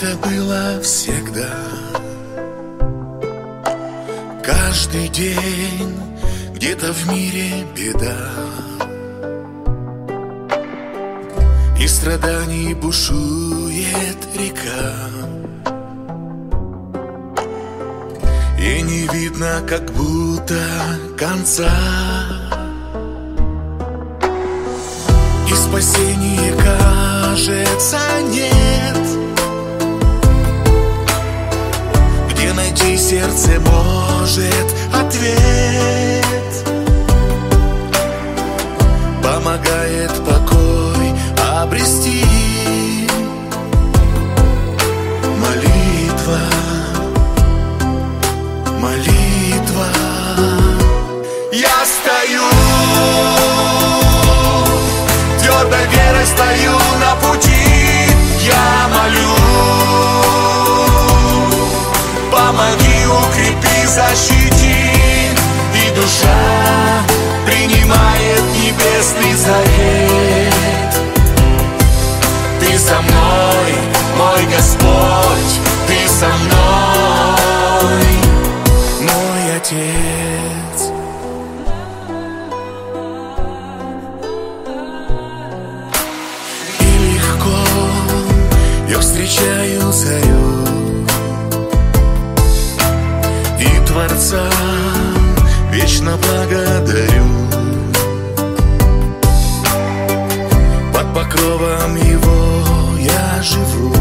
это было всегда. Каждый день где-то в мире беда, и страданий бушует река, и не видно как будто конца. И спасения, кажется, нет. Где найти сердце может ответ? Помогает покой обрести молитва, молитва. Я стою, твердой верой стою на пути. Я молю, помоги, укрепи, защити. И душа принимает небесный завет. Ты со мной, мой Господь, ты со мной, мой Отец. И легко я встречаю зарю, и Творца вечно благодарю. Под покровом Его я живу,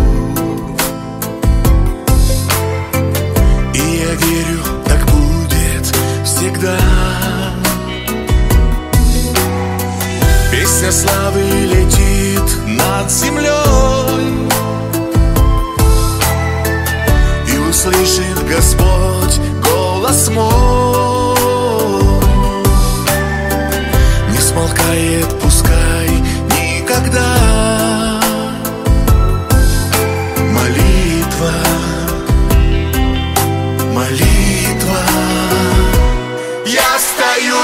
и я верю, так будет всегда. Песня славы летит над землей, и услышит Господь голос мой. Не смолкает, пускай никогда молитва, молитва. Я стою,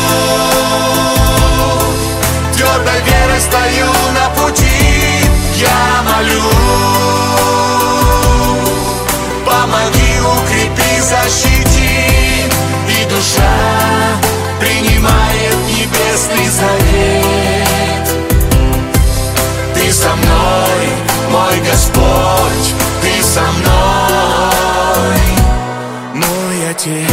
твердой верой стою на пути. Я молю, помоги, укрепи, защити. И душа принимает небесный завет. Ты со мной, мой Господь, ты со мной, мой Отец.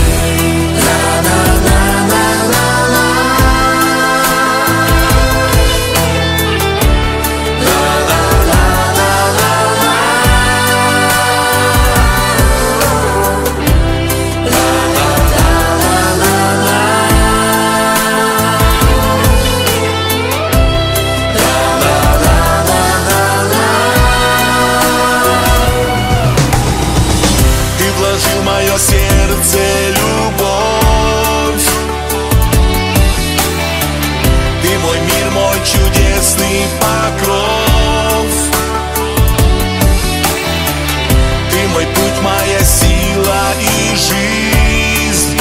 В мое сердце любовь, ты мой мир, мой чудесный покров. Ты мой путь, моя сила и жизнь.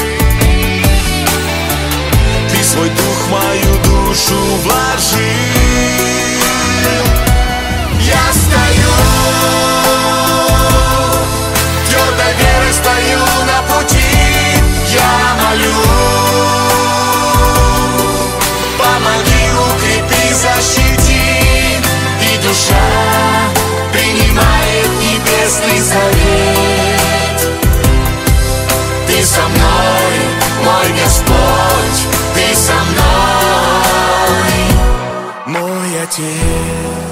Ты свой дух в мою душу вложил. Я стою, твердой верой стою на пути. Я молю, помоги, укрепи, защити. И душа принимает небесный завет. Ты со мной, мой Господь, ты со мной, мой Отец.